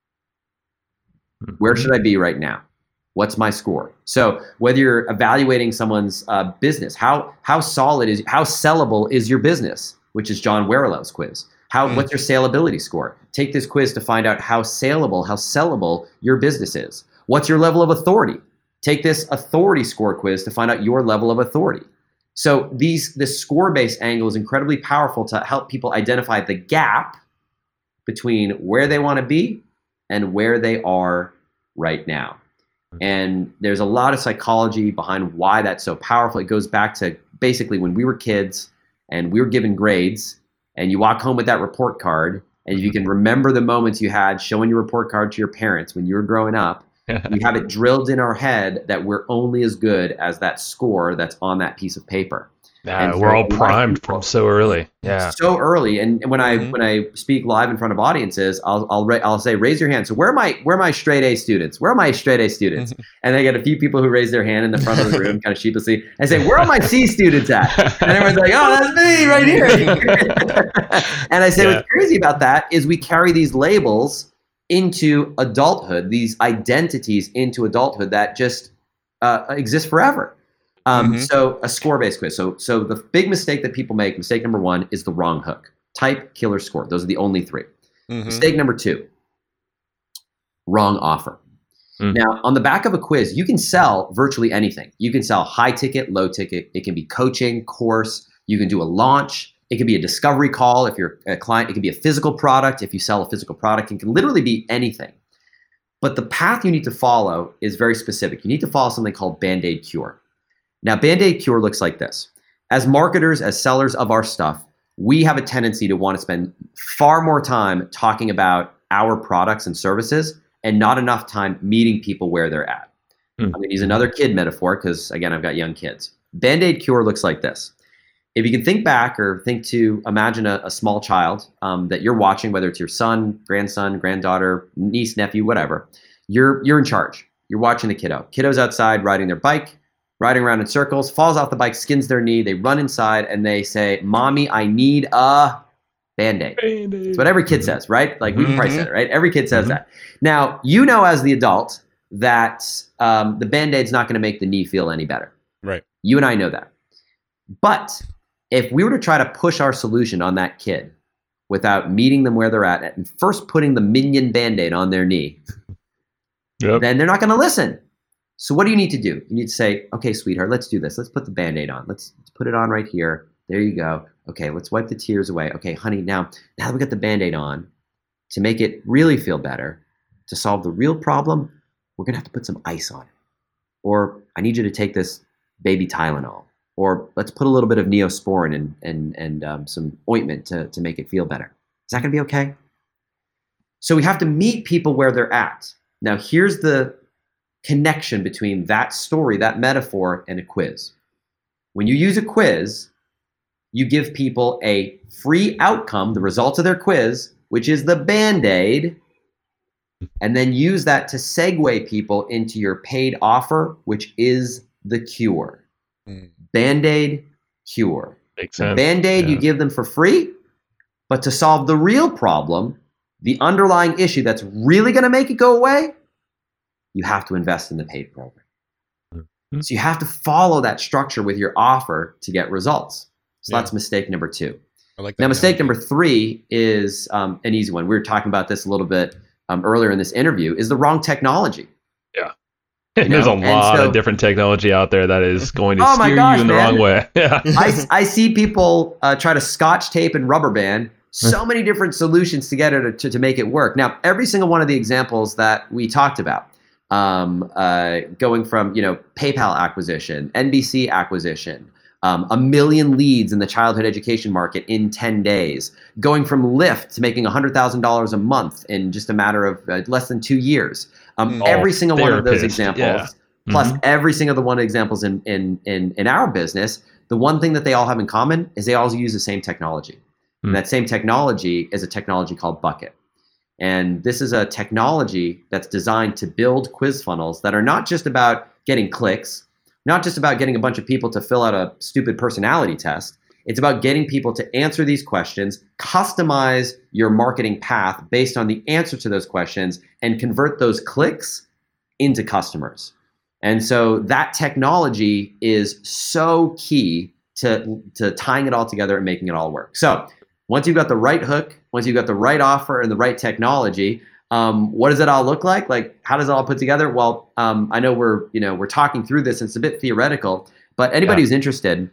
Where Mhm. should I be right now? What's my score? So whether you're evaluating someone's uh, business, how how solid is, how sellable is your business, which is John Warrellow's quiz. How Mm. what's your saleability score? Take this quiz to find out how saleable, how sellable your business is. What's your level of authority? Take this authority score quiz to find out your level of authority. So these this score-based angle is incredibly powerful to help people identify the gap between where they want to be and where they are right now. And there's a lot of psychology behind why that's so powerful. It goes back to basically when we were kids and we were given grades, and you walk home with that report card, and if you can remember the moments you had showing your report card to your parents when you were growing up, we have it drilled in our head that we're only as good as that score that's on that piece of paper. Yeah, And we're so all a lot of primed people- from so early. Yeah. So early, and when I Mhm. when I speak live in front of audiences, I'll I'll ra- I'll say raise your hand. So where are my where are my straight A students? Where are my straight A students? And I get a few people who raise their hand in the front of the room, kind of sheepishly. I say, where are my C students at? And everyone's like, oh, that's me right here. And I say, Yeah. what's crazy about that is we carry these labels into adulthood, these identities into adulthood that just uh, exist forever. Um, Mhm. So a score-based quiz. So, so the big mistake that people make, mistake number one, is the wrong hook. Type, killer, score. Those are the only three. Mhm. Mistake number two, wrong offer. Mm. Now, on the back of a quiz, you can sell virtually anything. You can sell high ticket, low ticket. It can be coaching, course. You can do a launch. It can be a discovery call if you're a client. It can be a physical product if you sell a physical product. It can literally be anything. But the path you need to follow is very specific. You need to follow something called Band-Aid Cure. Now, Band-Aid Cure looks like this. As marketers, as sellers of our stuff, we have a tendency to want to spend far more time talking about our products and services and not enough time meeting people where they're at. Hmm. I'm going to use another kid metaphor because, again, I've got young kids. Band-Aid Cure looks like this. If you can think back or think to imagine a, a small child um, that you're watching, whether it's your son, grandson, granddaughter, niece, nephew, whatever, you're you're in charge. You're watching the kiddo. Kiddo's outside riding their bike, riding around in circles, falls off the bike, skins their knee. They run inside and they say, "Mommy, I need a Band-Aid." It's what every kid says, right? Like we've probably Mhm. said it, right? Every kid says Mhm. that. Now, you know as the adult that um, the Band-Aid's not going to make the knee feel any better. Right. You and I know that. But if we were to try to push our solution on that kid without meeting them where they're at and first putting the minion Band-Aid on their knee, Yep. then they're not going to listen. So what do you need to do? You need to say, okay, sweetheart, let's do this. Let's put the Band-Aid on. Let's, let's put it on right here. There you go. Okay, let's wipe the tears away. Okay, honey, now, now that we got the Band-Aid on, to make it really feel better, to solve the real problem, we're going to have to put some ice on it. Or I need you to take this baby Tylenol. Or let's put a little bit of Neosporin and, and, and um, some ointment to, to make it feel better. Is that going to be okay? So we have to meet people where they're at. Now, here's the connection between that story, that metaphor, and a quiz. When you use a quiz, you give people a free outcome, the results of their quiz, which is the Band-Aid, and then use that to segue people into your paid offer, which is the cure. Mm. Band-Aid, cure. Makes The sense. Band-Aid you Yeah. give them for free, but to solve the real problem, the underlying issue that's really going to make it go away, you have to invest in the paid program. Mhm. So you have to follow that structure with your offer to get results. So Yeah. that's mistake number two. I like that. Now, mistake analogy. number three is um, an easy one. We were talking about this a little bit um, earlier in this interview, is the wrong technology. And there's know, a and lot so- of different technology out there that is going to Oh my steer gosh, you in the man. wrong way. Yeah. I, I see people uh, try to scotch tape and rubber band so many different solutions together to, to, to make it work. Now, every single one of the examples that we talked about, um, uh, going from you know PayPal acquisition, N B C acquisition, Um, a million leads in the childhood education market in ten days, going from Lyft to making one hundred thousand dollars a month in just a matter of uh, less than two years. Um, Mm. every single one of those Therapist, examples, yeah. plus Mhm. every single one of the examples in, in, in, in our business, the one thing that they all have in common is they all use the same technology. Mm. And that same technology is a technology called Bucket. And this is a technology that's designed to build quiz funnels that are not just about getting clicks, not just about getting a bunch of people to fill out a stupid personality test. It's about getting people to answer these questions, customize your marketing path based on the answer to those questions, and convert those clicks into customers. And so that technology is so key to, to tying it all together and making it all work. So once you've got the right hook, once you've got the right offer and the right technology, um, what does it all look like? Like, how does it all put together? Well, um, I know we're, you know, we're talking through this. And it's a bit theoretical, but anybody Yeah. who's interested,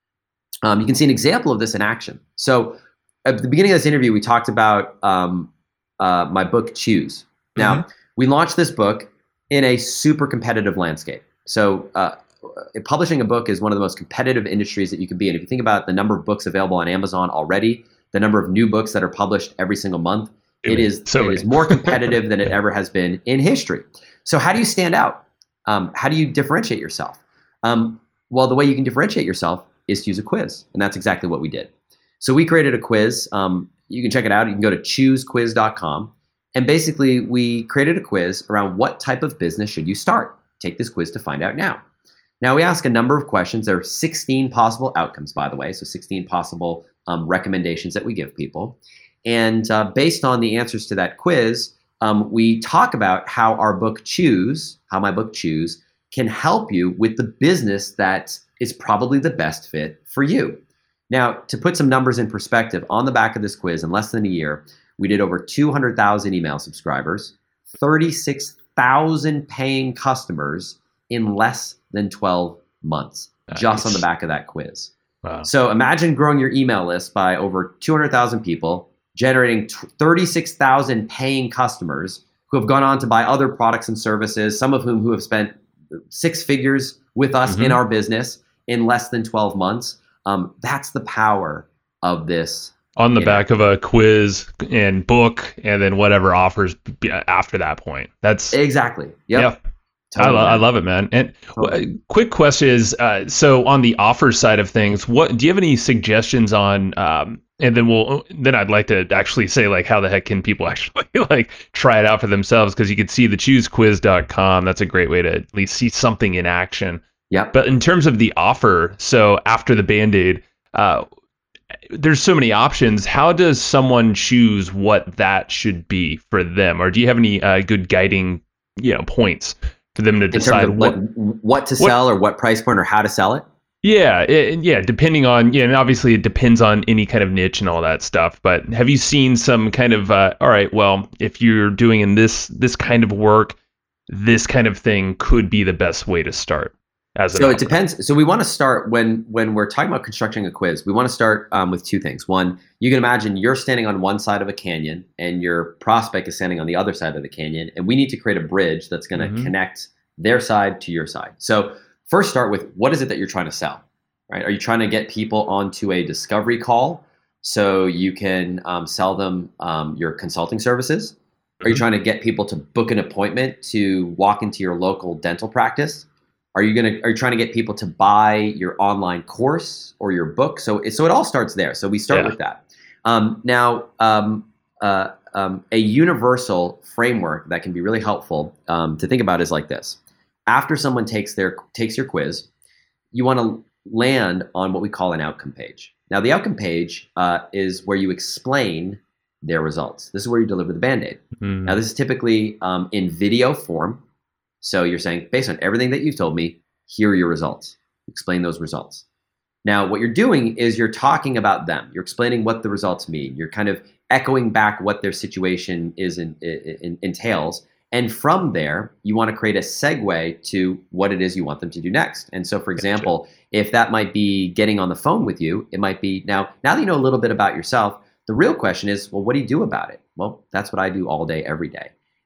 um, you can see an example of this in action. So at the beginning of this interview, we talked about um, uh, my book, Choose. Now, Mhm. we launched this book in a super competitive landscape. So uh, publishing a book is one of the most competitive industries that you can be in. If you think about the number of books available on Amazon already, the number of new books that are published every single month, it is So it many. is more competitive than it ever has been in history. So how do you stand out? Um, how do you differentiate yourself? Um, well, the way you can differentiate yourself is to use a quiz, and that's exactly what we did. So we created a quiz. Um, you can check it out. You can go to choose quiz dot com, and basically we created a quiz around what type of business should you start. Take this quiz to find out now. Now we ask a number of questions. There are sixteen possible outcomes, by the way, so sixteen possible um, recommendations that we give people. And uh, based on the answers to that quiz, um, we talk about how our book Choose, how my book Choose, can help you with the business that is probably the best fit for you. Now, to put some numbers in perspective, on the back of this quiz, in less than a year, we did over two hundred thousand email subscribers, thirty-six thousand paying customers in less than twelve months, Nice. just on the back of that quiz. Wow. So imagine growing your email list by over two hundred thousand people, generating thirty-six thousand paying customers who have gone on to buy other products and services, some of whom who have spent six figures with us Mhm. in our business in less than twelve months. Um, that's the power of this. On the you know. back of a quiz and book, and then whatever offers b- after that point. That's Exactly. Yep. yeah. I, Totally, lo- I man. love it, man. And Totally. w- quick question is, uh, so on the offer side of things, what do you have any suggestions on? Um, and then we'll then I'd like to actually say like how the heck can people actually like try it out for themselves? Because you can see the choose quiz dot com. That's a great way to at least see something in action. Yep. But in terms of the offer, so after the Band-Aid, uh, there's so many options. How does someone choose what that should be for them? Or do you have any uh, good guiding, you know, points for them to In terms decide of what? what, what to what- sell or what price point or how to sell it. Yeah, it, yeah, depending on, yeah, and obviously it depends on any kind of niche and all that stuff. But have you seen some kind of, uh, all right, well, if you're doing in this this kind of work, this kind of thing could be the best way to start? As an So it offer? depends. So we want to start when when we're talking about constructing a quiz. We want to start um, with two things. One, you can imagine you're standing on one side of a canyon and your prospect is standing on the other side of the canyon, and we need to create a bridge that's going to Mhm. connect their side to your side. So first, start with what is it that you're trying to sell, right? Are you trying to get people onto a discovery call so you can um, sell them um, your consulting services? Are you Mhm. trying to get people to book an appointment to walk into your local dental practice? Are you gonna? Are you trying to get people to buy your online course or your book? So, it, so it all starts there. So we start Yeah. with that. Um, now, um, uh, um, a universal framework that can be really helpful um, to think about is like this: after someone takes their takes your quiz, you want to land on what we call an outcome page. Now, the outcome page uh, is where you explain their results. This is where you deliver the Band-Aid. Mhm. Now, this is typically um, in video form. So you're saying, based on everything that you've told me, here are your results. Explain those results. Now, what you're doing is you're talking about them. You're explaining what the results mean. You're kind of echoing back what their situation is in, in, in, entails. And from there, you want to create a segue to what it is you want them to do next. And so, for example, if that might be getting on the phone with you, it might be now, now that you know a little bit about yourself, the real question is, well, what do you do about it? Well, that's what I do all day, every day.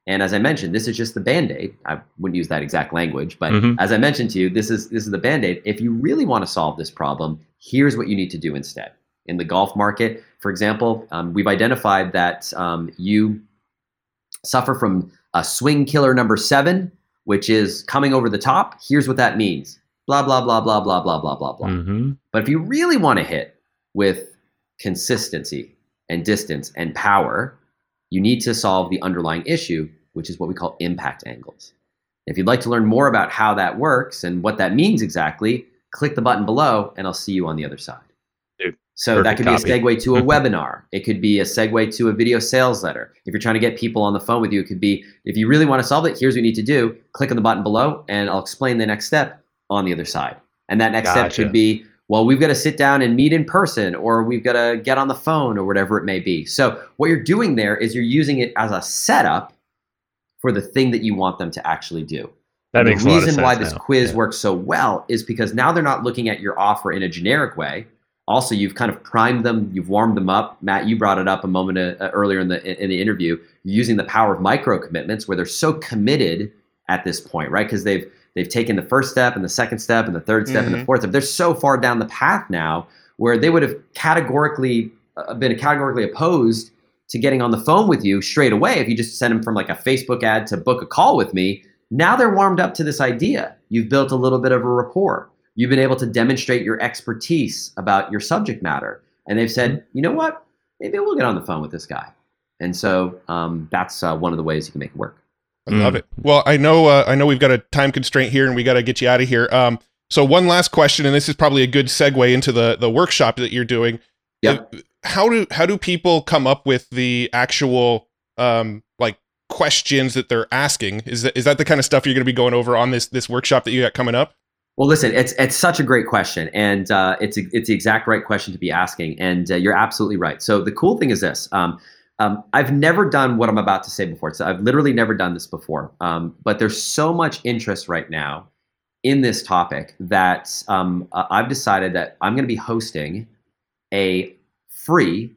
And as I mentioned, this is just the Band-Aid. I wouldn't use that exact language, but Mhm. as I mentioned to you, this is this is the Band-Aid. If you really want to solve this problem, here's what you need to do instead. In the golf market, for example, um, we've identified that um, you suffer from a swing killer number seven, which is coming over the top. Here's what that means. Blah, blah, blah, blah, blah, blah, blah, blah, blah. Mhm. But if you really want to hit with consistency and distance and power, you need to solve the underlying issue, which is what we call impact angles. If you'd like to learn more about how that works and what that means exactly, click the button below and I'll see you on the other side. Dude, so that perfect could copy. be a segue to a webinar. It could be a segue to a video sales letter. If you're trying to get people on the phone with you, it could be, if you really want to solve it, here's what you need to do. Click on the button below and I'll explain the next step on the other side. And that next step Gotcha. could be, well, we've got to sit down and meet in person, or we've got to get on the phone, or whatever it may be. So what you're doing there is you're using it as a setup for the thing that you want them to actually do. That And makes the a lot of reason why sense this now. quiz Yeah. works so well is because now they're not looking at your offer in a generic way. Also, you've kind of primed them, you've warmed them up. Matt, you brought it up a moment uh, earlier in the in the interview. You're using the power of micro commitments, where they're so committed at this point, right? Because they've they've taken the first step and the second step and the third step and the Mhm. fourth step. They're so far down the path now where they would have categorically uh, been categorically opposed to getting on the phone with you straight away if you just send them from like a Facebook ad to book a call with me. Now they're warmed up to this idea. You've built a little bit of a rapport. You've been able to demonstrate your expertise about your subject matter. And they've said, you know what, maybe we'll get on the phone with this guy. And so um, that's uh, one of the ways you can make it work. I love it. Well, I know uh, I know we've got a time constraint here and we got to get you out of here. Um, so one last question, and this is probably a good segue into the the workshop that you're doing. Yep. Uh, How do how do people come up with the actual um, like questions that they're asking? Is that is that the kind of stuff you're going to be going over on this this workshop that you got coming up? Well, listen, it's it's such a great question, and uh, it's a, it's the exact right question to be asking, and uh, you're absolutely right. So the cool thing is this: um, um, I've never done what I'm about to say before. So I've literally never done this before, um, but there's so much interest right now in this topic that um, uh, I've decided that I'm going to be hosting a free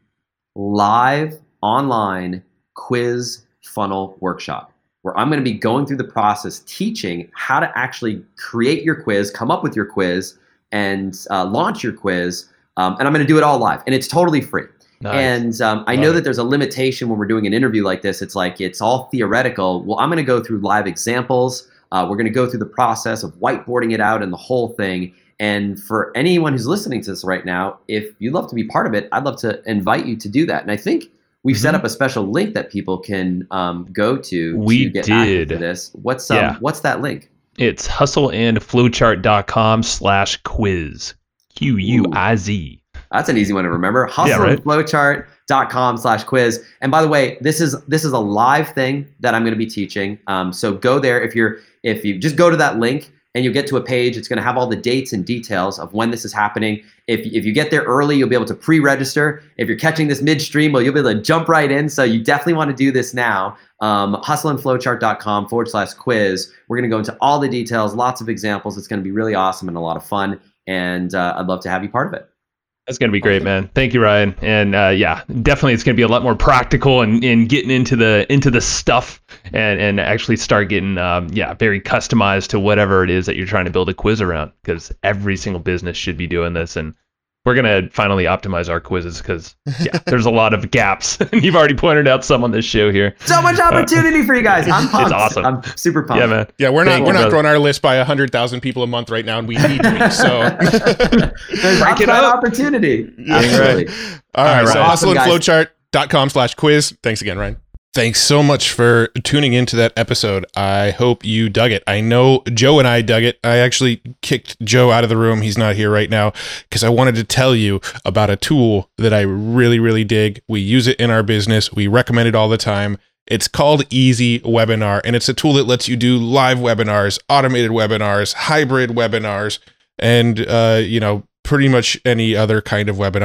live online quiz funnel workshop, where I'm going to be going through the process, teaching how to actually create your quiz, come up with your quiz, and uh, launch your quiz. Um, and I'm going to do it all live, and it's totally free. Nice. And um, I Love know it. that there's a limitation when we're doing an interview like this. It's like it's all theoretical. Well, I'm going to go through live examples. Uh, we're going to go through the process of whiteboarding it out and the whole thing. And for anyone who's listening to this right now, if you'd love to be part of it, I'd love to invite you to do that. And I think we've set Mhm. up a special link that people can um, go to We to get active did. to this. What's um, Yeah. what's that link? It's hustleandflowchart.com slash quiz. Q U I Z. That's an easy one to remember. Yeah, right. hustleandflowchart.com slash quiz. And by the way, this is this is a live thing that I'm going to be teaching. Um, so go there if you're if you just go to that link and you'll get to a page. It's going to have all the dates and details of when this is happening. If if you get there early, you'll be able to pre-register. If you're catching this midstream, well, you'll be able to jump right in. So you definitely want to do this now. Um, hustleandflowchart.com forward slash quiz. We're going to go into all the details, lots of examples. It's going to be really awesome and a lot of fun. And uh, I'd love to have you part of it. That's going to be great, man. Thank you, Ryan. And uh, yeah, definitely it's going to be a lot more practical and, and getting into the into the stuff and, and actually start getting, um, yeah, very customized to whatever it is that you're trying to build a quiz around, because every single business should be doing this. And we're going to finally optimize our quizzes because, yeah, there's a lot of gaps. And you've already pointed out some on this show here. So much opportunity for you guys. I'm pumped. It's awesome. I'm super pumped. Yeah, man. Yeah, we're not Thank we're you, not brother. growing our list by a hundred thousand people a month right now, and we need to be. So There's Crank it upside up. opportunity. Yeah. Absolutely. all right, All right, so awesome, guys. hustleandflowchart.com slash quiz. Thanks again, Ryan. Thanks so much for tuning into that episode. I hope you dug it. I know Joe and I dug it. I actually kicked Joe out of the room. He's not here right now because I wanted to tell you about a tool that I really, really dig. We use it in our business. We recommend it all the time. It's called Easy Webinar, and it's a tool that lets you do live webinars, automated webinars, hybrid webinars, and, uh, you know, pretty much any other kind of webinar. If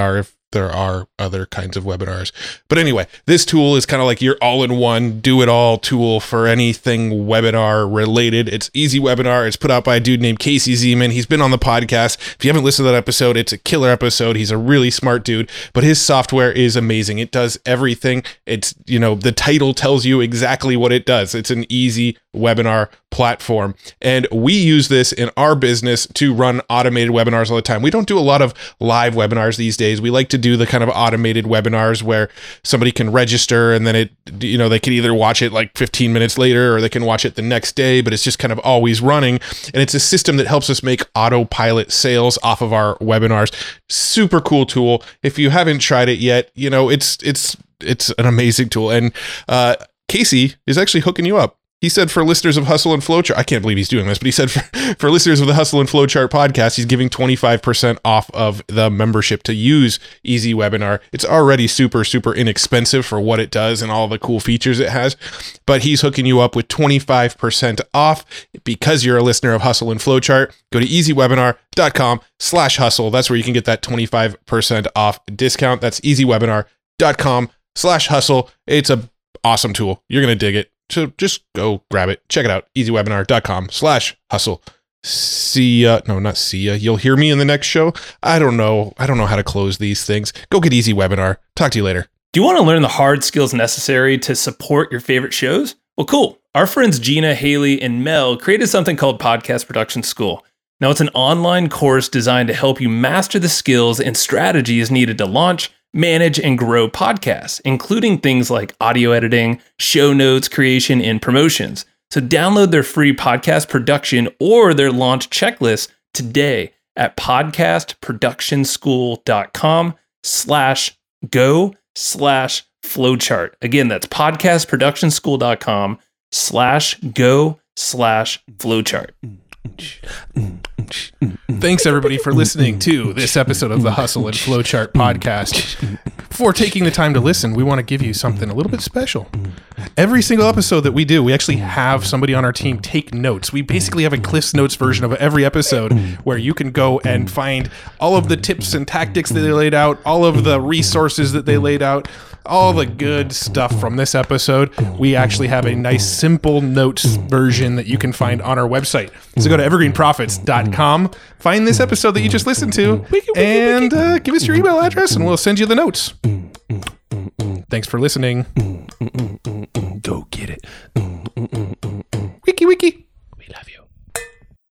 there are other kinds of webinars. But anyway, this tool is kind of like your all-in-one, do-it-all tool for anything webinar related. It's Easy Webinar. It's put out by a dude named Casey Zeman. He's been on the podcast. If you haven't listened to that episode, it's a killer episode. He's a really smart dude, but his software is amazing. It does everything. It's, you know, the title tells you exactly what it does. It's an easy webinar platform. And we use this in our business to run automated webinars all the time. We don't do a lot of live webinars these days. We like to do the kind of automated webinars where somebody can register and then it, you know, they can either watch it like fifteen minutes later or they can watch it the next day, but it's just kind of always running. And it's a system that helps us make autopilot sales off of our webinars. Super cool tool. If you haven't tried it yet, you know, it's, it's, it's an amazing tool. And, uh, Casey is actually hooking you up. He said for listeners of Hustle and Flowchart, I can't believe he's doing this, but he said for, for listeners of the Hustle and Flowchart podcast, he's giving twenty-five percent off of the membership to use Easy Webinar. It's already super, super inexpensive for what it does and all the cool features it has, but he's hooking you up with twenty-five percent off because you're a listener of Hustle and Flowchart. Go to easywebinar.com slash hustle. That's where you can get that twenty-five percent off discount. That's easywebinar.com slash hustle. It's a awesome tool. You're going to dig it. So just go grab it. Check it out. easywebinar.com slash hustle. See ya. No, not see ya. You'll hear me in the next show. I don't know. I don't know how to close these things. Go get Easy Webinar. Talk to you later. Do you want to learn the hard skills necessary to support your favorite shows? Well, cool. Our friends Gina, Haley, and Mel created something called Podcast Production School. Now, it's an online course designed to help you master the skills and strategies needed to launch, manage, and grow podcasts, including things like audio editing, show notes creation, and promotions. So download their free podcast production or their launch checklist today at podcastproductionschool.com slash go slash flowchart. Again, that's podcastproductionschool.com slash go slash flowchart. Thanks everybody for listening to this episode of the Hustle and Flowchart podcast. For taking the time to listen, we want to give you something a little bit special. Every single episode that we do, we actually have somebody on our team take notes. We basically have a Cliff's Notes version of every episode where you can go and find all of the tips and tactics that they laid out, all of the resources that they laid out, all the good stuff from this episode. We actually have a nice simple notes version that you can find on our website. So go to evergreen profits dot com, find this episode that you just listened to, and uh, give us your email address and we'll send you the notes. Thanks for listening. Go get it. Wiki wiki.